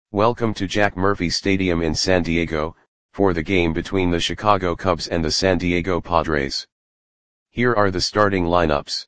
Welcome to Jack Murphy Stadium in San Diego, for the game between the Chicago Cubs and the San Diego Padres. Here are the starting lineups.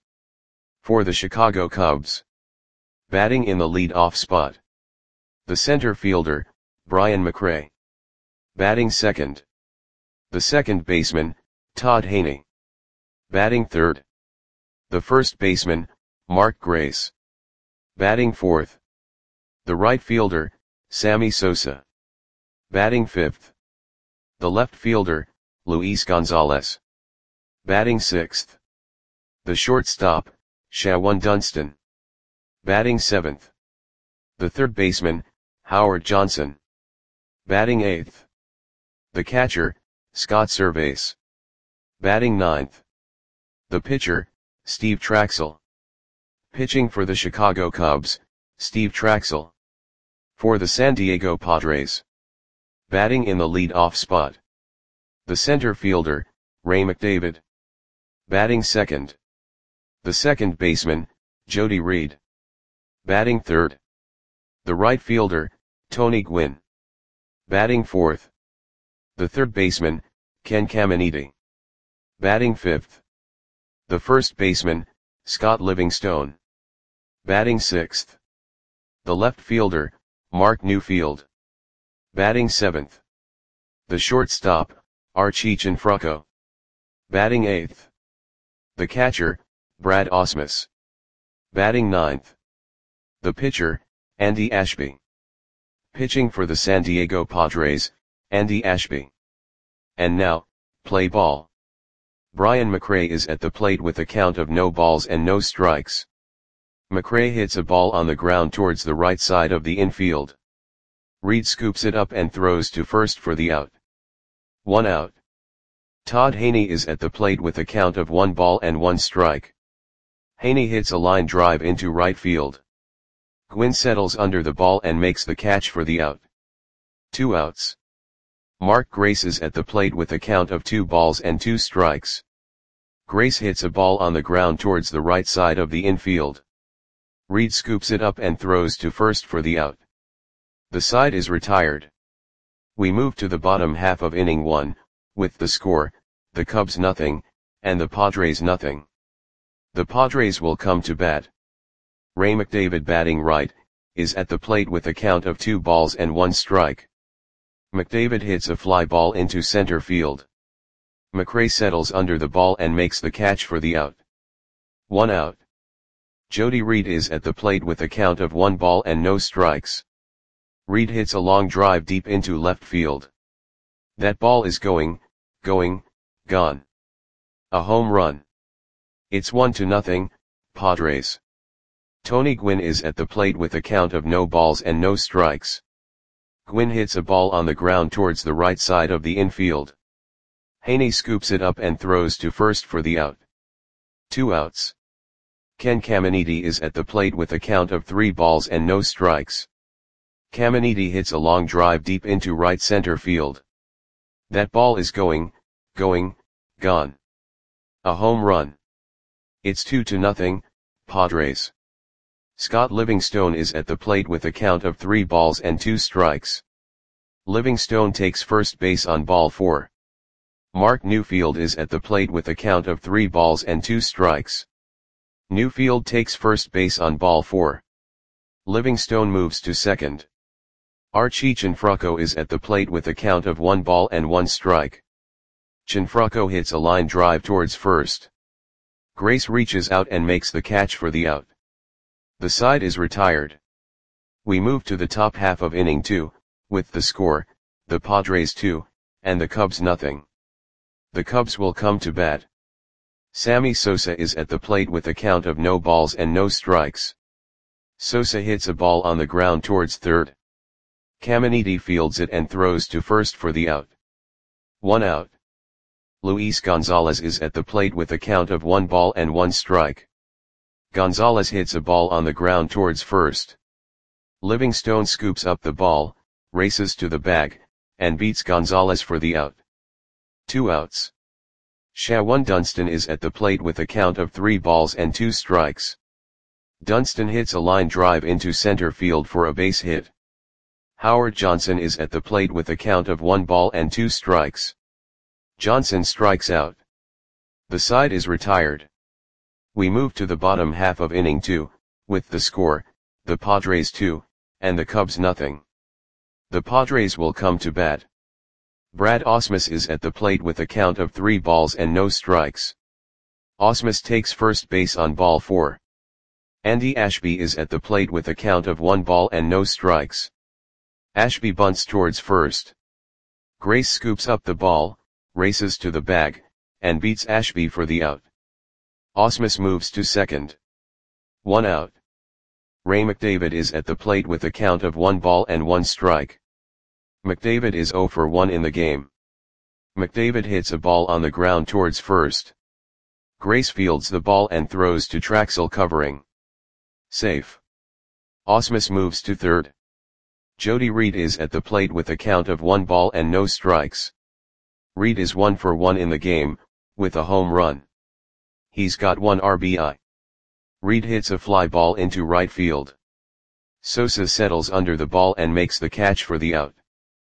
For the Chicago Cubs. Batting in the lead-off spot. The center fielder, Brian McRae. Batting second. The second baseman, Todd Haney. Batting third. The first baseman, Mark Grace. Batting fourth. The right fielder, Sammy Sosa. Batting fifth. The left fielder, Luis Gonzalez. Batting sixth. The shortstop, Shawon Dunston. Batting seventh. The third baseman, Howard Johnson. Batting eighth. The catcher, Scott Servais. Batting ninth. The pitcher, Steve Trachsel. Pitching for the Chicago Cubs, Steve Trachsel. For the San Diego Padres. Batting in the lead-off spot. The center fielder, Ray McDavid. Batting second. The second baseman, Jody Reed. Batting third. The right fielder, Tony Gwynn. Batting fourth. The third baseman, Ken Caminiti. Batting fifth. The first baseman, Scott Livingstone. Batting sixth. The left fielder, Mark Newfield. Batting seventh. The shortstop, Archie Cianfrocco. Batting eighth. The catcher, Brad Ausmus. Batting ninth. The pitcher, Andy Ashby. Pitching for the San Diego Padres, Andy Ashby. And now, play ball. Brian McRae is at the plate with a count of no balls and no strikes. McRae hits a ball on the ground towards the right side of the infield. Reed scoops it up and throws to first for the out. 1 out. Todd Haney is at the plate with a count of 1 ball and 1 strike. Haney hits a line drive into right field. Gwynn settles under the ball and makes the catch for the out. 2 outs. Mark Grace is at the plate with a count of 2 balls and 2 strikes. Grace hits a ball on the ground towards the right side of the infield. Reed scoops it up and throws to first for the out. The side is retired. We move to the bottom half of inning 1, with the score, the Cubs nothing, and the Padres nothing. The Padres will come to bat. Ray McDavid, batting right, is at the plate with a count of 2 balls and 1 strike. McDavid hits a fly ball into center field. McRae settles under the ball and makes the catch for the out. 1 out. Jody Reed is at the plate with a count of 1 ball and no strikes. Reed hits a long drive deep into left field. That ball is gone. A home run. It's 1-0, Padres. Tony Gwynn is at the plate with a count of no balls and no strikes. Gwynn hits a ball on the ground towards the right side of the infield. Haney scoops it up and throws to first for the out. 2 outs. Ken Caminiti is at the plate with a count of 3 balls and no strikes. Caminiti hits a long drive deep into right center field. That ball is gone. A home run. It's 2-0, Padres. Scott Livingstone is at the plate with a count of 3 balls and 2 strikes. Livingstone takes first base on ball 4. Mark Newfield is at the plate with a count of 3 balls and 2 strikes. Newfield takes first base on ball 4. Livingstone moves to second. Archie Cianfrocco is at the plate with a count of 1 ball and 1 strike. Cianfrocco hits a line drive towards first. Grace reaches out and makes the catch for the out. The side is retired. We move to the top half of inning 2, with the score, the Padres 2, and the Cubs nothing. The Cubs will come to bat. Sammy Sosa is at the plate with a count of no balls and no strikes. Sosa hits a ball on the ground towards third. Caminiti fields it and throws to first for the out. 1 out. Luis Gonzalez is at the plate with a count of 1 ball and 1 strike. Gonzalez hits a ball on the ground towards first. Livingstone scoops up the ball, races to the bag, and beats Gonzalez for the out. 2 outs. Shawon Dunston is at the plate with a count of 3 balls and 2 strikes. Dunston hits a line drive into center field for a base hit. Howard Johnson is at the plate with a count of 1 ball and 2 strikes. Johnson strikes out. The side is retired. We move to the bottom half of inning 2, with the score, the Padres 2, and the Cubs nothing. The Padres will come to bat. Brad Ausmus is at the plate with a count of 3 balls and no strikes. Ausmus takes first base on ball 4. Andy Ashby is at the plate with a count of 1 ball and no strikes. Ashby bunts towards first. Grace scoops up the ball, races to the bag, and beats Ashby for the out. Ausmus moves to second. 1 out. Ray McDavid is at the plate with a count of 1 ball and 1 strike. McDavid is 0 for 1 in the game. McDavid hits a ball on the ground towards first. Grace fields the ball and throws to Traxel covering. Safe. Ausmus moves to third. Jody Reed is at the plate with a count of 1 ball and no strikes. Reed is 1 for 1 in the game, with a home run. He's got 1 RBI. Reed hits a fly ball into right field. Sosa settles under the ball and makes the catch for the out.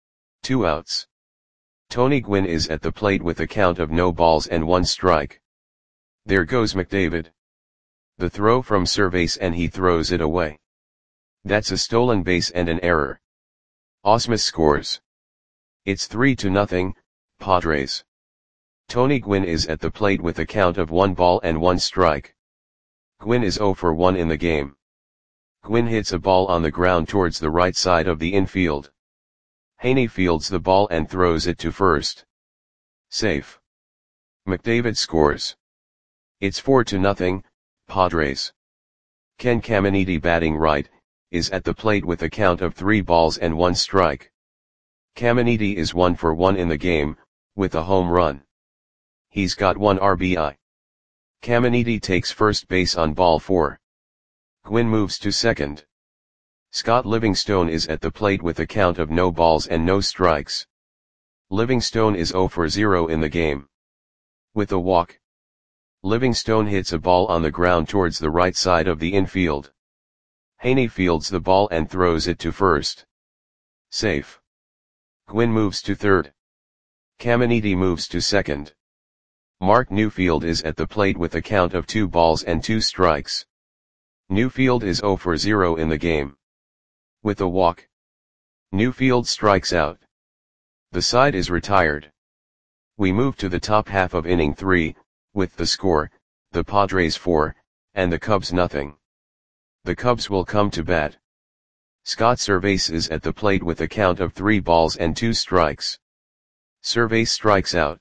2 outs. Tony Gwynn is at the plate with a count of no balls and 1 strike. There goes McDavid. The throw from Cervase and he throws it away. That's a stolen base and an error. Ausmus scores. It's 3-0, Padres. Tony Gwynn is at the plate with a count of 1 ball and 1 strike. Gwynn is 0 for 1 in the game. Gwynn hits a ball on the ground towards the right side of the infield. Haney fields the ball and throws it to first. Safe. McDavid scores. It's 4-0, Padres. Ken Caminiti, batting right, is at the plate with a count of 3 balls and 1 strike. Caminiti is 1 for 1 in the game, with a home run. He's got 1 RBI. Caminiti takes first base on ball 4. Gwynn moves to second. Scott Livingstone is at the plate with a count of no balls and no strikes. Livingstone is 0 for 0 in the game. With a walk. Livingstone hits a ball on the ground towards the right side of the infield. Haney fields the ball and throws it to first. Safe. Gwynn moves to third. Caminiti moves to second. Mark Newfield is at the plate with a count of 2 balls and 2 strikes. Newfield is 0 for 0 in the game. With a walk. Newfield strikes out. The side is retired. We move to the top half of inning 3, with the score, the Padres 4, and the Cubs nothing. The Cubs will come to bat. Scott Cervase is at the plate with a count of 3 balls and 2 strikes. Cervase strikes out.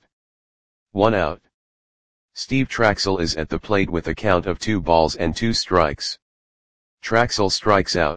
1 out. Steve Traxel is at the plate with a count of 2 balls and 2 strikes. Traxel strikes out.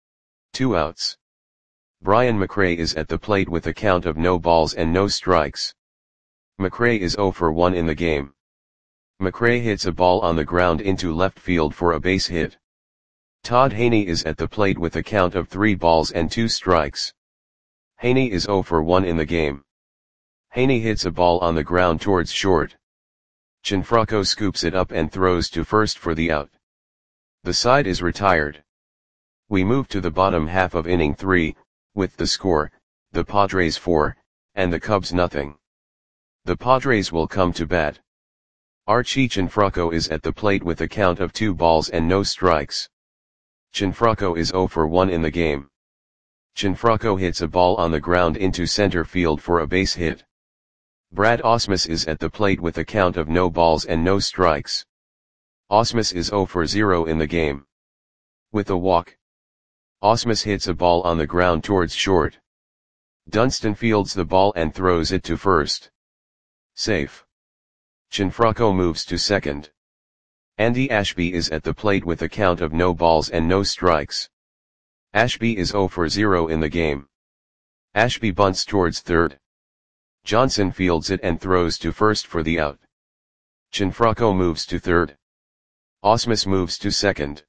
2 outs. Brian McRae is at the plate with a count of no balls and no strikes. McRae is 0 for 1 in the game. McRae hits a ball on the ground into left field for a base hit. Todd Haney is at the plate with a count of 3 balls and 2 strikes. Haney is 0 for 1 in the game. Haney hits a ball on the ground towards short. Gianfranco scoops it up and throws to first for the out. The side is retired. We move to the bottom half of inning 3, with the score, the Padres 4, and the Cubs nothing. The Padres will come to bat. Archie Gianfranco is at the plate with a count of 2 balls and no strikes. Gianfranco is 0 for 1 in the game. Gianfranco hits a ball on the ground into center field for a base hit. Brad Ausmus is at the plate with a count of no balls and no strikes. Ausmus is 0 for 0 in the game. With a walk. Ausmus hits a ball on the ground towards short. Dunston fields the ball and throws it to first. Safe. Gianfranco moves to second. Andy Ashby is at the plate with a count of no balls and no strikes. Ashby is 0 for 0 in the game. Ashby bunts towards third. Johnson fields it and throws to first for the out. Gianfranco moves to third. Ausmus moves to second.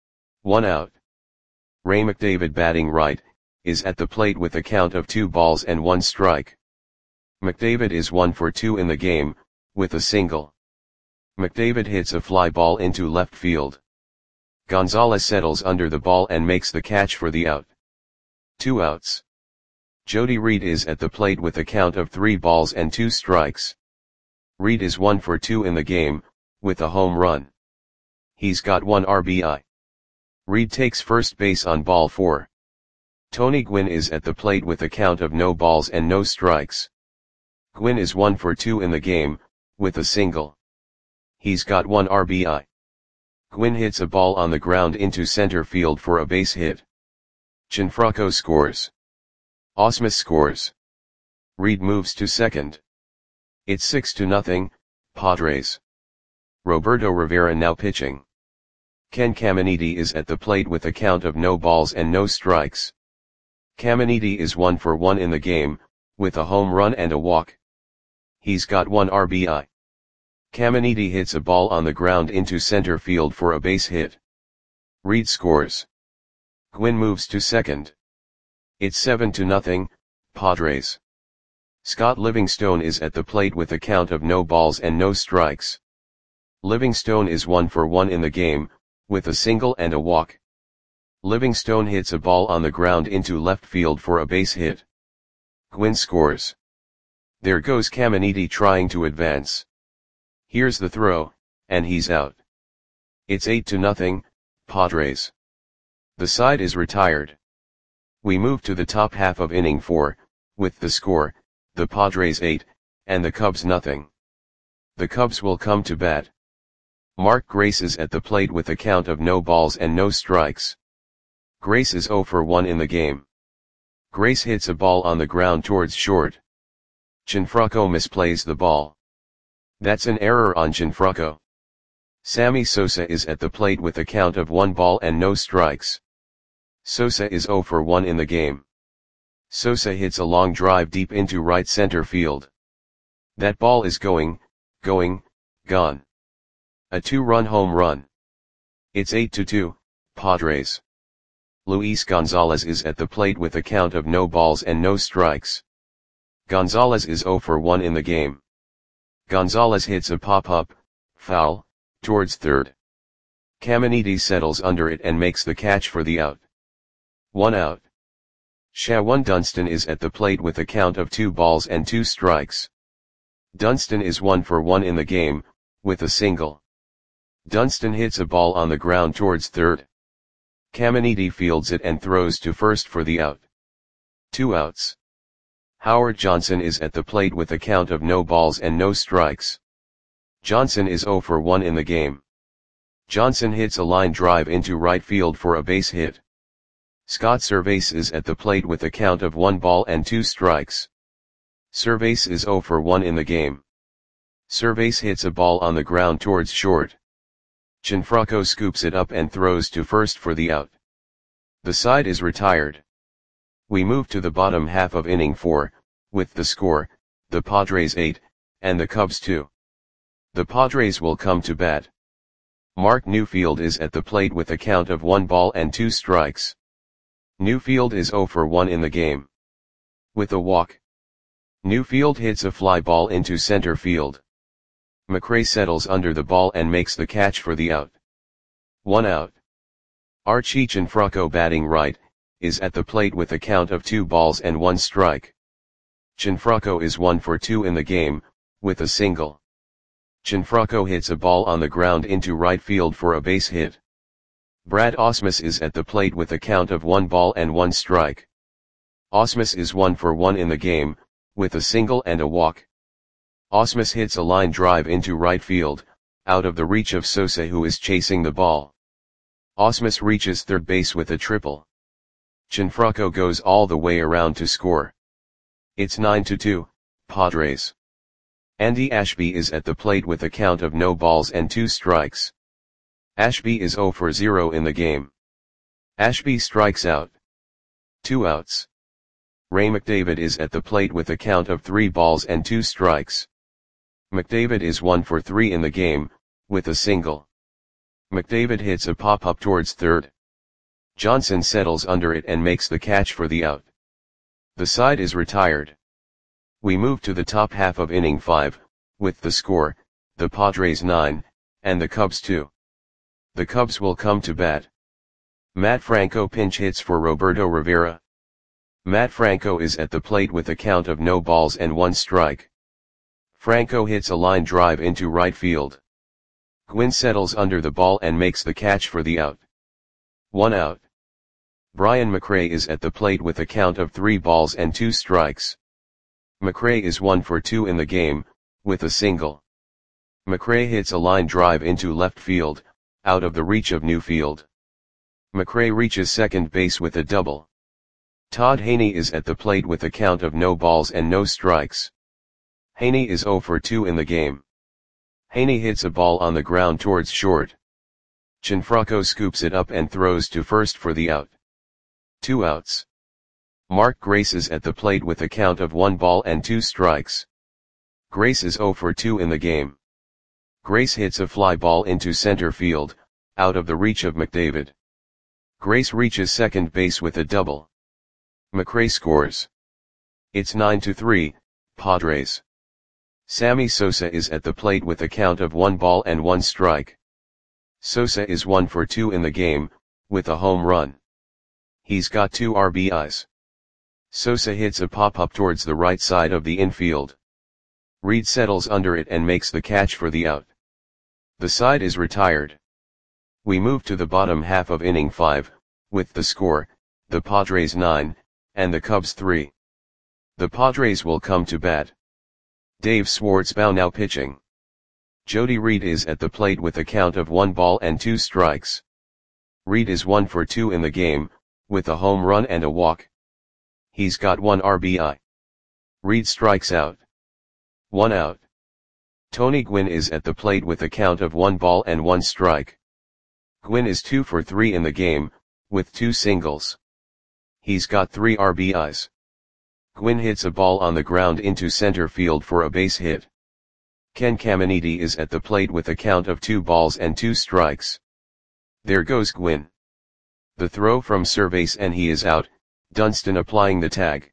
1 out. Ray McDavid, batting right, is at the plate with a count of 2 balls and 1 strike. McDavid is 1 for 2 in the game, with a single. McDavid hits a fly ball into left field. Gonzalez settles under the ball and makes the catch for the out. 2 outs. Jody Reed is at the plate with a count of 3 balls and 2 strikes. Reed is 1 for 2 in the game, with a home run. He's got 1 RBI. Reed takes first base on ball 4. Tony Gwynn is at the plate with a count of no balls and no strikes. Gwynn is 1 for 2 in the game, with a single. He's got 1 RBI. Gwynn hits a ball on the ground into center field for a base hit. Gianfranco scores. Ausmus scores. Reed moves to second. It's 6-0, Padres. Roberto Rivera now pitching. Ken Caminiti is at the plate with a count of no balls and no strikes. Caminiti is 1 for 1 in the game, with a home run and a walk. He's got 1 RBI. Caminiti hits a ball on the ground into center field for a base hit. Reed scores. Gwynn moves to second. It's 7-0, Padres. Scott Livingstone is at the plate with a count of no balls and no strikes. Livingstone is 1 for 1 in the game, with a single and a walk. Livingstone hits a ball on the ground into left field for a base hit. Gwynn scores. There goes Caminiti trying to advance. Here's the throw, and he's out. It's 8-0, Padres. The side is retired. We move to the top half of inning 4, with the score, the Padres 8, and the Cubs nothing. The Cubs will come to bat. Mark Grace is at the plate with a count of no balls and no strikes. Grace is 0 for 1 in the game. Grace hits a ball on the ground towards short. Gianfranco misplays the ball. That's an error on Gianfranco. Sammy Sosa is at the plate with a count of 1 ball and no strikes. Sosa is 0 for 1 in the game. Sosa hits a long drive deep into right center field. That ball is gone. A 2-run home run. It's 8-2, Padres. Luis Gonzalez is at the plate with a count of no balls and no strikes. Gonzalez is 0 for 1 in the game. Gonzalez hits a pop-up, foul, towards third. Caminiti settles under it and makes the catch for the out. 1 out. Shawan Dunston is at the plate with a count of 2 balls and 2 strikes. Dunston is 1 for 1 in the game, with a single. Dunston hits a ball on the ground towards third. Caminiti fields it and throws to first for the out. 2 outs. Howard Johnson is at the plate with a count of no balls and no strikes. Johnson is 0 for 1 in the game. Johnson hits a line drive into right field for a base hit. Scott Servais is at the plate with a count of 1 ball and 2 strikes. Servais is 0 for 1 in the game. Servais hits a ball on the ground towards short. Gianfranco scoops it up and throws to first for the out. The side is retired. We move to the bottom half of inning 4, with the score, the Padres 8, and the Cubs 2. The Padres will come to bat. Mark Newfield is at the plate with a count of 1 ball and 2 strikes. Newfield is 0 for 1 in the game. With a walk. Newfield hits a fly ball into center field. McRae settles under the ball and makes the catch for the out. 1 out. Archie Gianfranco, batting right, is at the plate with a count of 2 balls and 1 strike. Gianfranco is 1 for 2 in the game, with a single. Gianfranco hits a ball on the ground into right field for a base hit. Brad Ausmus is at the plate with a count of 1 ball and 1 strike. Ausmus is 1 for 1 in the game, with a single and a walk. Ausmus hits a line drive into right field, out of the reach of Sosa, who is chasing the ball. Ausmus reaches third base with a triple. Gianfranco goes all the way around to score. It's 9-2, Padres. Andy Ashby is at the plate with a count of no balls and 2 strikes. Ashby is 0 for 0 in the game. Ashby strikes out. 2 outs. Ray McDavid is at the plate with a count of 3 balls and 2 strikes. McDavid is 1 for 3 in the game, with a single. McDavid hits a pop-up towards third. Johnson settles under it and makes the catch for the out. The side is retired. We move to the top half of inning 5, with the score, the Padres 9, and the Cubs 2. The Cubs will come to bat. Matt Franco pinch hits for Roberto Rivera. Matt Franco is at the plate with a count of no balls and 1 strike. Franco hits a line drive into right field. Gwynn settles under the ball and makes the catch for the out. 1 out. Brian McRae is at the plate with a count of 3 balls and 2 strikes. McRae is 1 for 2 in the game, with a single. McRae hits a line drive into left field, out of the reach of Newfield. McRae reaches second base with a double. Todd Haney is at the plate with a count of no balls and no strikes. Haney is 0 for 2 in the game. Haney hits a ball on the ground towards short. Gianfranco scoops it up and throws to first for the out. 2 outs. Mark Grace is at the plate with a count of 1 ball and 2 strikes. Grace is 0 for 2 in the game. Grace hits a fly ball into center field, out of the reach of McDavid. Grace reaches second base with a double. McRae scores. It's 9-3, Padres. Sammy Sosa is at the plate with a count of 1 ball and 1 strike. Sosa is 1 for 2 in the game, with a home run. He's got 2 RBIs. Sosa hits a pop-up towards the right side of the infield. Reed settles under it and makes the catch for the out. The side is retired. We move to the bottom half of inning 5, with the score, the Padres 9, and the Cubs 3. The Padres will come to bat. Dave Schwartzbaugh now pitching. Jody Reed is at the plate with a count of 1 ball and 2 strikes. Reed is 1 for 2 in the game, with a home run and a walk. He's got 1 RBI. Reed strikes out. 1 out. Tony Gwynn is at the plate with a count of 1 ball and 1 strike. Gwynn is 2 for 3 in the game, with 2 singles. He's got 3 RBIs. Gwynn hits a ball on the ground into center field for a base hit. Ken Caminiti is at the plate with a count of 2 balls and 2 strikes. There goes Gwynn. The throw from Cervase and he is out, Dunston applying the tag.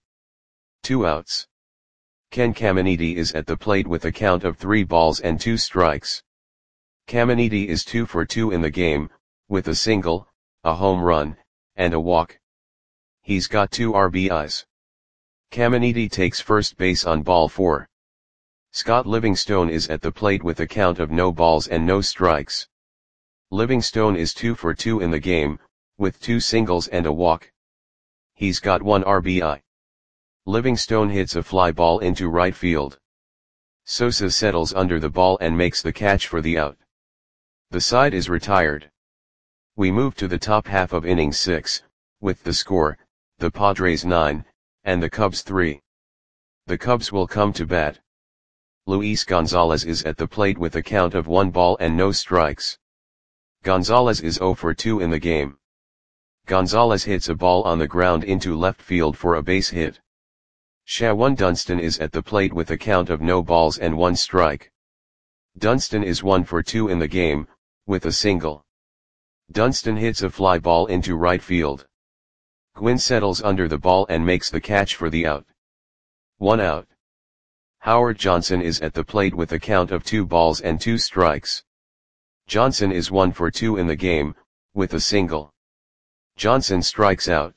2 outs. Ken Caminiti is at the plate with a count of 3 balls and 2 strikes. Caminiti is 2 for 2 in the game, with a single, a home run, and a walk. He's got 2 RBIs. Caminiti takes first base on ball 4. Scott Livingstone is at the plate with a count of no balls and no strikes. Livingstone is 2 for 2 in the game, with 2 singles and a walk. He's got 1 RBI. Livingstone hits a fly ball into right field. Sosa settles under the ball and makes the catch for the out. The side is retired. We move to the top half of inning 6, with the score, the Padres 9, and the Cubs 3. The Cubs will come to bat. Luis Gonzalez is at the plate with a count of 1 ball and no strikes. Gonzalez is 0 for 2 in the game. Gonzalez hits a ball on the ground into left field for a base hit. Shawan Dunston is at the plate with a count of no balls and 1 strike. Dunston is 1 for 2 in the game, with a single. Dunston hits a fly ball into right field. Gwynn settles under the ball and makes the catch for the out. 1 out. Howard Johnson is at the plate with a count of 2 balls and 2 strikes. Johnson is 1 for 2 in the game, with a single. Johnson strikes out.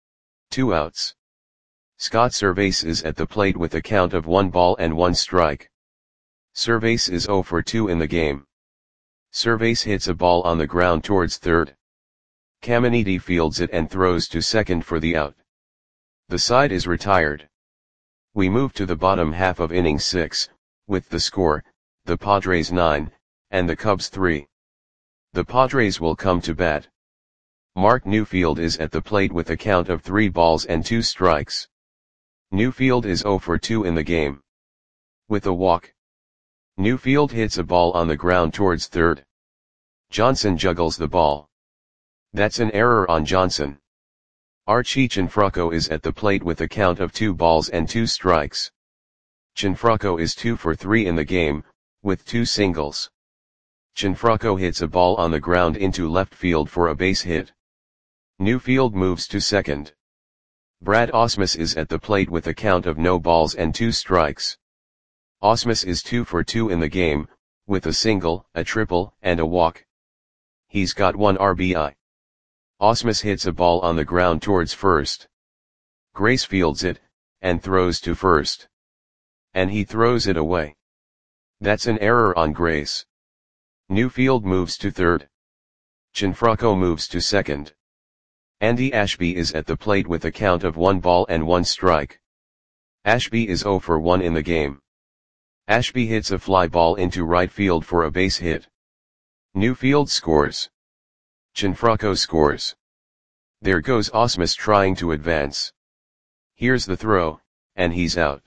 2 outs. Scott Cervase is at the plate with a count of 1 ball and 1 strike. Cervase is 0 for 2 in the game. Cervase hits a ball on the ground towards third. Caminiti fields it and throws to second for the out. The side is retired. We move to the bottom half of inning 6, with the score, the Padres 9, and the Cubs 3. The Padres will come to bat. Mark Newfield is at the plate with a count of 3 balls and 2 strikes. Newfield is 0 for 2 in the game. With a walk. Newfield hits a ball on the ground towards third. Johnson juggles the ball. That's an error on Johnson. Archie Gianfranco is at the plate with a count of 2 balls and 2 strikes. Gianfranco is 2 for 3 in the game, with 2 singles. Gianfranco hits a ball on the ground into left field for a base hit. Newfield moves to second. Brad Ausmus is at the plate with a count of no balls and 2 strikes. Ausmus is 2 for 2 in the game, with a single, a triple, and a walk. He's got 1 RBI. Ausmus hits a ball on the ground towards first. Grace fields it, and throws to first. And he throws it away. That's an error on Grace. Newfield moves to third. Gianfranco moves to second. Andy Ashby is at the plate with a count of 1 ball and 1 strike. Ashby is 0 for 1 in the game. Ashby hits a fly ball into right field for a base hit. Newfield scores. Gianfranco scores. There goes Ausmus trying to advance. Here's the throw, and he's out.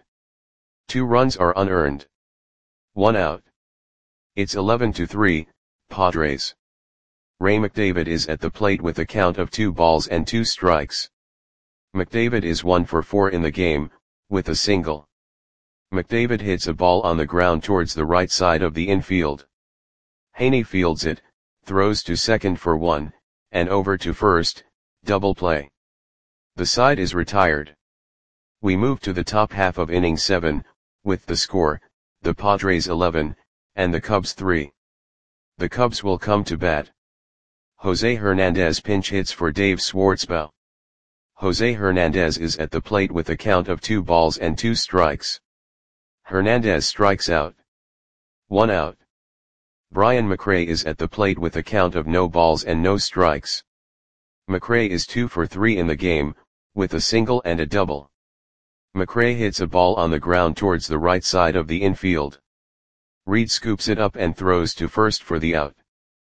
2 runs are unearned. 1 out. It's 11-3, Padres. Ray McDavid is at the plate with a count of 2 balls and 2 strikes. McDavid is 1 for 4 in the game, with a single. McDavid hits a ball on the ground towards the right side of the infield. Haney fields it, throws to second for 1, and over to first, double play. The side is retired. We move to the top half of inning 7, with the score, the Padres 11, and the Cubs 3. The Cubs will come to bat. Jose Hernandez pinch hits for Dave Schwartzbaugh. Jose Hernandez is at the plate with a count of 2 balls and 2 strikes. Hernandez strikes out. 1 out. Brian McRae is at the plate with a count of no balls and no strikes. McRae is 2 for 3 in the game, with a single and a double. McRae hits a ball on the ground towards the right side of the infield. Reed scoops it up and throws to first for the out.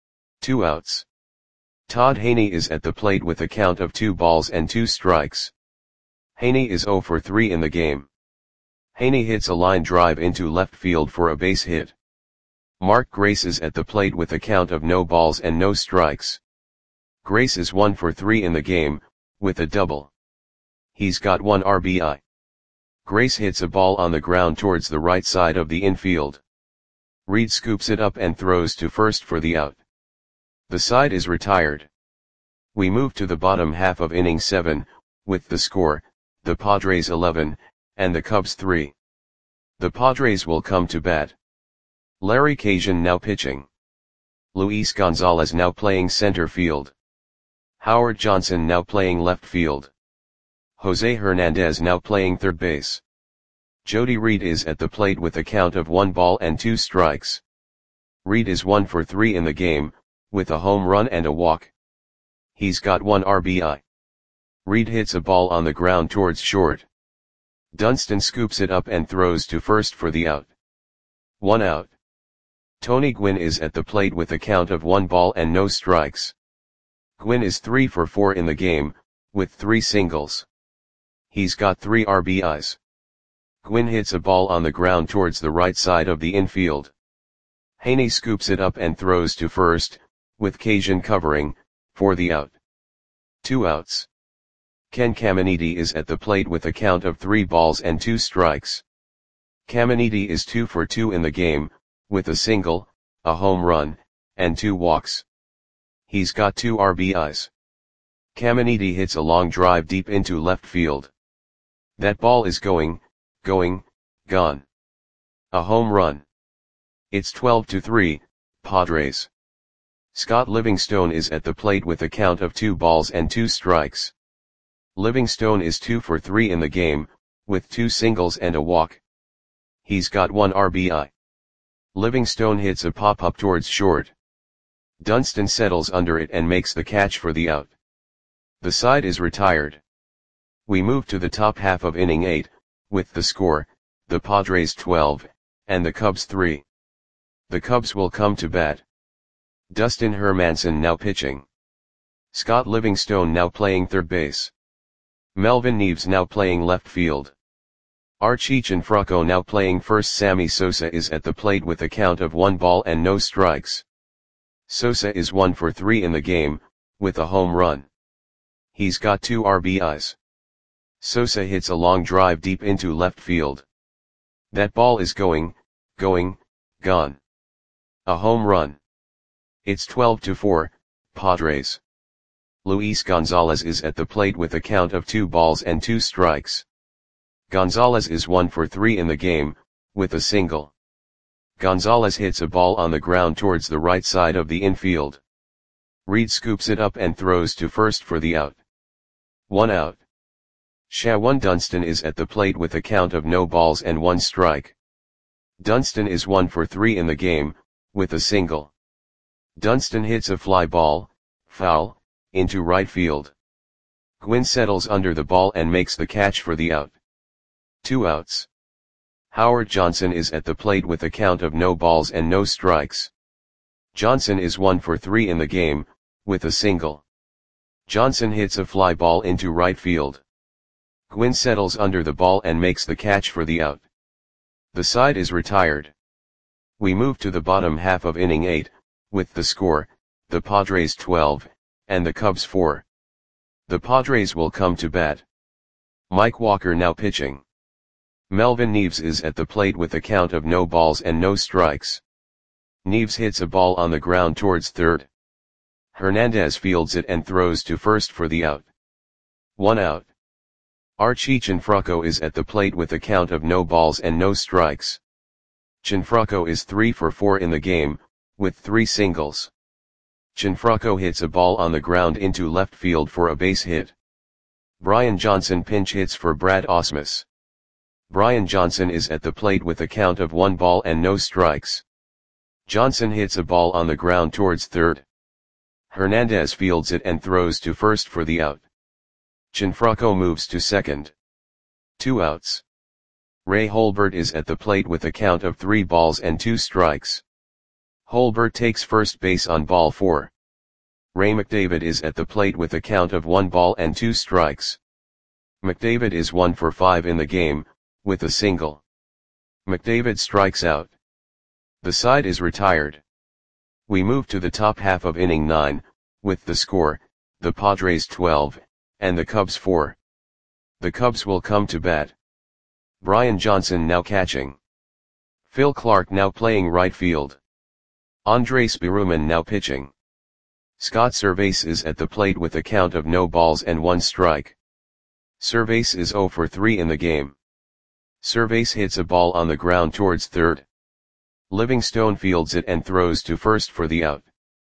2 outs. Todd Haney is at the plate with a count of 2 balls and 2 strikes. Haney is 0 for 3 in the game. Haney hits a line drive into left field for a base hit. Mark Grace is at the plate with a count of no balls and no strikes. Grace is 1 for 3 in the game, with a double. He's got 1 RBI. Grace hits a ball on the ground towards the right side of the infield. Reed scoops it up and throws to first for the out. The side is retired. We move to the bottom half of inning 7, with the score, the Padres 11, and the Cubs 3. The Padres will come to bat. Larry Cajun now pitching. Luis Gonzalez now playing center field. Howard Johnson now playing left field. Jose Hernandez now playing third base. Jody Reed is at the plate with a count of 1 ball and 2 strikes. Reed is 1 for 3 in the game, with a home run and a walk. He's got 1 RBI. Reed hits a ball on the ground towards short. Dunston scoops it up and throws to first for the out. 1 out. Tony Gwynn is at the plate with a count of 1 ball and no strikes. Gwynn is 3 for 4 in the game, with 3 singles. He's got 3 RBIs. Gwynn hits a ball on the ground towards the right side of the infield. Haney scoops it up and throws to first, with Cajun covering, for the out. 2 outs. Ken Caminiti is at the plate with a count of 3 balls and 2 strikes. Caminiti is 2 for 2 in the game, with a single, a home run, and 2 walks. He's got 2 RBIs. Caminiti hits a long drive deep into left field. That ball is going, gone. A home run. It's 12-3, Padres. Scott Livingstone is at the plate with a count of 2 balls and 2 strikes. Livingstone is 2 for 3 in the game, with 2 singles and a walk. He's got 1 RBI. Livingstone hits a pop-up towards short. Dunston settles under it and makes the catch for the out. The side is retired. We move to the top half of inning 8, with the score, the Padres 12, and the Cubs 3. The Cubs will come to bat. Dustin Hermanson now pitching. Scott Livingstone now playing third base. Melvin Neves now playing left field. Archie Gianfranco now playing first. Sammy Sosa is at the plate with a count of 1 ball and no strikes. Sosa is 1 for 3 in the game, with a home run. He's got 2 RBIs. Sosa hits a long drive deep into left field. That ball is going, gone. A home run. It's 12-4, Padres. Luis Gonzalez is at the plate with a count of 2 balls and 2 strikes. Gonzalez is 1 for 3 in the game, with a single. Gonzalez hits a ball on the ground towards the right side of the infield. Reed scoops it up and throws to first for the out. 1 out. Shawan Dunston is at the plate with a count of no balls and 1 strike. Dunston is 1 for 3 in the game, with a single. Dunston hits a fly ball, foul, into right field. Gwynn settles under the ball and makes the catch for the out. 2 outs. Howard Johnson is at the plate with a count of no balls and no strikes. Johnson is 1 for 3 in the game, with a single. Johnson hits a fly ball into right field. Gwynn settles under the ball and makes the catch for the out. The side is retired. We move to the bottom half of inning 8, with the score, the Padres 12, and the Cubs 4. The Padres will come to bat. Mike Walker now pitching. Melvin Neves is at the plate with a count of no balls and no strikes. Neves hits a ball on the ground towards third. Hernandez fields it and throws to first for the out. 1 out. Archie Cianfrocco is at the plate with a count of no balls and no strikes. Cianfrocco is 3 for 4 in the game, with 3 singles. Cianfrocco hits a ball on the ground into left field for a base hit. Brian Johnson pinch hits for Brad Ausmus. Brian Johnson is at the plate with a count of 1 ball and no strikes. Johnson hits a ball on the ground towards third. Hernandez fields it and throws to first for the out. Cianfrocco moves to second. 2 outs. Ray Holbert is at the plate with a count of 3 balls and 2 strikes. Holbert takes first base on ball 4. Ray McDavid is at the plate with a count of 1 ball and 2 strikes. McDavid is 1 for 5 in the game, with a single. McDavid strikes out. The side is retired. We move to the top half of inning 9, with the score, the Padres 12, and the Cubs 4. The Cubs will come to bat. Brian Johnson now catching. Phil Clark now playing right field. Andre Spiruman now pitching. Scott Servais is at the plate with a count of no balls and 1 strike. Servais is 0 for 3 in the game. Servais hits a ball on the ground towards third. Livingstone fields it and throws to first for the out.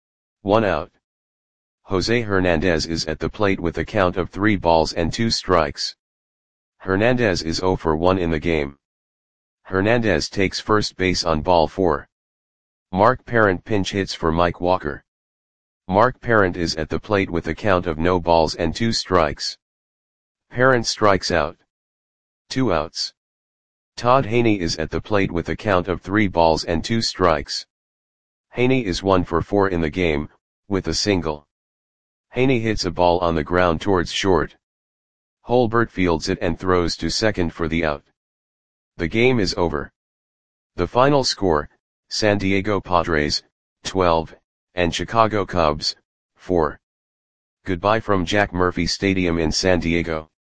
1 out. Jose Hernandez is at the plate with a count of 3 balls and 2 strikes. Hernandez is 0 for 1 in the game. Hernandez takes first base on ball 4. Mark Parent pinch hits for Mike Walker. Mark Parent is at the plate with a count of no balls and 2 strikes. Parent strikes out. 2 outs. Todd Haney is at the plate with a count of 3 balls and 2 strikes. Haney is 1 for 4 in the game, with a single. Haney hits a ball on the ground towards short. Holbert fields it and throws to second for the out. The game is over. The final score, San Diego Padres, 12, and Chicago Cubs, 4. Goodbye from Jack Murphy Stadium in San Diego.